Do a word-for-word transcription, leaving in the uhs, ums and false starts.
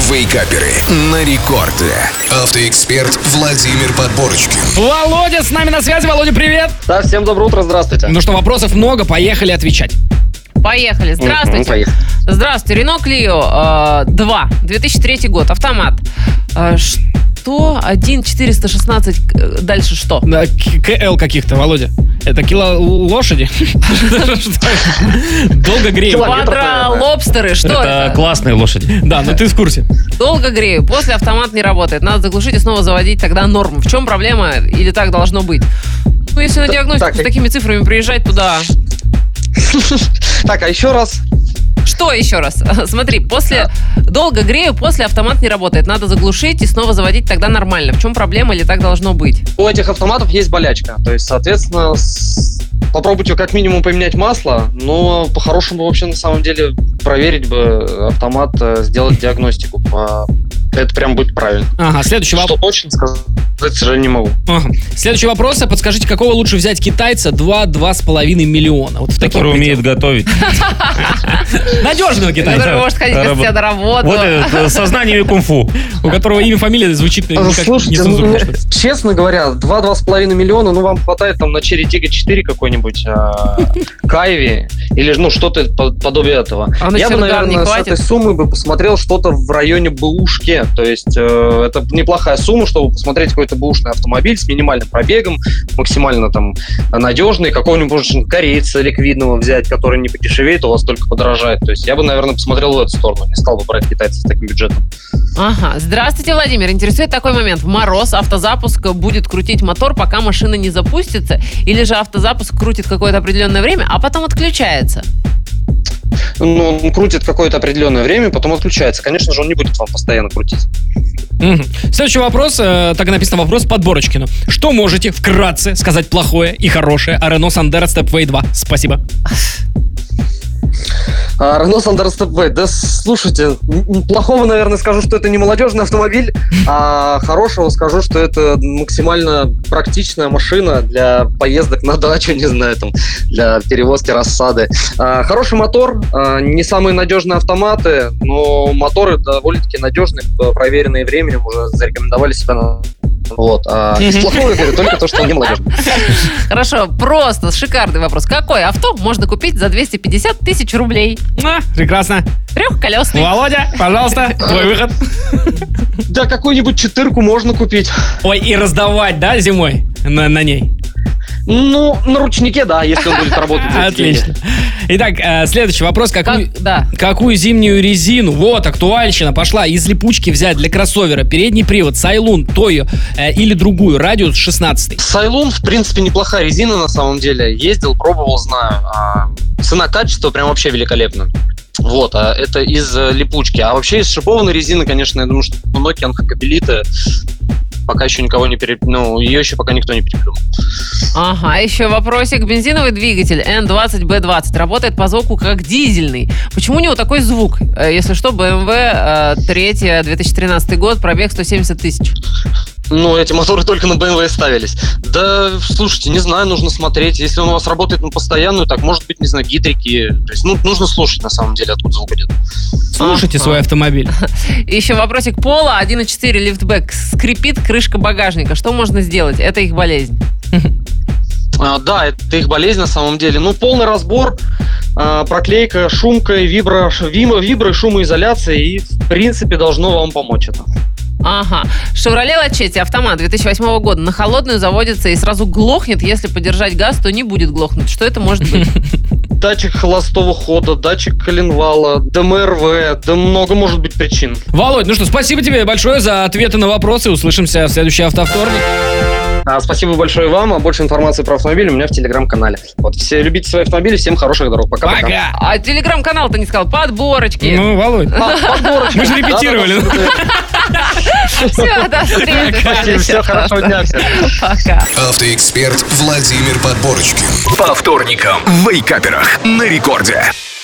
Вейкаперы на рекорде. Автоэксперт Владимир Подборочкин. Володя с нами на связи. Володя, привет. Да, всем доброе утро, здравствуйте. Ну что, вопросов много, поехали отвечать. Поехали. Здравствуйте. Угу, поехали. Здравствуйте. Рено Клио э, два, две тысячи третий год, автомат. Э, что? один четыреста шестнадцать, э, дальше что? Да, КЛ каких-то, Володя. Это кило лошади? Долго грею. Квадролобстеры, что Это это? классные лошади. Да, но ты в курсе. Долго грею. После автомат не работает. Надо заглушить и снова заводить, тогда норм. В чем проблема? Или так должно быть? Ну, если на диагностику Так, с такими цифрами приезжать туда... Так, а еще раз. Что еще раз? Смотри, после долго грею, после автомат не работает. Надо заглушить и снова заводить, тогда нормально. В чем проблема или так должно быть? У этих автоматов есть болячка. То есть, соответственно, с... попробуйте как минимум поменять масло, но по-хорошему вообще на самом деле проверить бы автомат, сделать диагностику. Это прям будет правильно. Ага, следующий вопрос. Что точно сказать, к сожалению, не могу. Ага. Следующий вопрос. Подскажите, какого лучше взять китайца два-два с половиной миллиона? Вот в таких Который умеет пределах. готовить. Надежного китайца. Который может ходить без тебя на работу. Вот это сознание кунг-фу. У которого имя, фамилия звучит никак Слушайте, нецензурно. ну, честно говоря, два-два с половиной миллиона, ну, вам хватает там на Черри Тига четыре какой-нибудь, а, Кайви, или ну что-то подобие этого. А на Я бы, Чанган наверное, не с хватит? этой суммы бы посмотрел что-то в районе бэушки. То есть э, это неплохая сумма, чтобы посмотреть какой-то бэушный автомобиль с минимальным пробегом, максимально там надежный, какого-нибудь, может, корейца ликвидного взять, который не подешевеет, у вас только подорожает. То есть я бы, наверное, посмотрел в эту сторону, не стал бы брать китайцев с таким бюджетом. Ага. Здравствуйте, Владимир. Интересует такой момент. В мороз автозапуск будет крутить мотор, пока машина не запустится? Или же автозапуск крутит какое-то определенное время, а потом отключается? Ну, он крутит какое-то определенное время, потом отключается. Конечно же, он не будет вам постоянно крутить. Угу. Следующий вопрос, э, так и написано вопрос Подборочкину. Что можете вкратце сказать плохое и хорошее о Renault Sandero Stepway два? Спасибо. А, Renault Sandero Stepway, да слушайте, плохого, наверное, скажу, что это не молодежный автомобиль, а хорошего скажу, что это максимально практичная машина для поездок на дачу, не знаю, там, для перевозки рассады. А, хороший мотор, а, не самые надежные автоматы, но моторы довольно-таки надежные, проверенные временем, уже зарекомендовали себя на... Вот. А из плохого я говорю только то, что он не молодежный. Хорошо, просто шикарный вопрос. Какое авто можно купить за двести пятьдесят тысяч рублей? А, прекрасно. Трехколесный. Володя, пожалуйста, твой выход. Да, какую-нибудь четырку можно купить. Ой, и раздавать, да, зимой на, на ней? Ну, на ручнике, да, если он будет работать. за эти деньги. Отлично. Итак, э, следующий вопрос. Какую, Как- да. какую зимнюю резину, вот, актуальщина пошла, из липучки взять для кроссовера? Передний привод, Сайлун, Тойо э, или другую, радиус шестнадцать? Сайлун, в принципе, неплохая резина на самом деле. Ездил, пробовал, знаю. А, цена-качество прям вообще великолепно. Вот, а это из э, липучки. А вообще из шипованной резины, конечно, я думаю, что Nokian Hakkapeliitta пока еще никого не переплюнул. Ну, ее еще пока никто не переплюнул. Ага, еще вопросик. Бензиновый двигатель эн двадцать бэ двадцать работает по звуку как дизельный. Почему у него такой звук? Э, Если что, бэ эм вэ три, две тысячи тринадцатый год, пробег сто семьдесят тысяч. Ну, эти моторы только на бэ эм вэ ставились. Да, слушайте, не знаю, нужно смотреть. Если он у вас работает на постоянную, так, может быть, не знаю, гидрики. То есть, ну, нужно слушать, на самом деле, откуда звук идет. Слушайте свой автомобиль. Еще вопросик. Пола один и четыре лифтбэк. Скрипит крышка багажника. Что можно сделать? Это их болезнь. А, да, это их болезнь на самом деле. Ну, полный разбор, а, проклейка, шумка, вибро, вибро, вибро, шумоизоляция, и, в принципе, должно вам помочь это. Ага. Chevrolet Lachetti автомат две тысячи восьмого года. На холодную заводится и сразу глохнет. Если подержать газ, то не будет глохнуть. Что это может быть? Датчик холостого хода, датчик коленвала, дэ эм эр вэ, да много может быть причин. Володь, ну что, спасибо тебе большое за ответы на вопросы. Услышимся в следующий автовторник. А, спасибо большое вам. А больше информации про автомобиль у меня в телеграм-канале. Вот, все любите свои автомобили, всем хороших дорог. Пока-пока. Пока. А телеграм-канал-то не сказал. Подборочки. Ну, Володь, мы же репетировали. Все, до встречи. Все, хорошего дня всем. Пока. Автоэксперт Владимир Подборочкин. По вторникам в Вейкаперах на рекорде.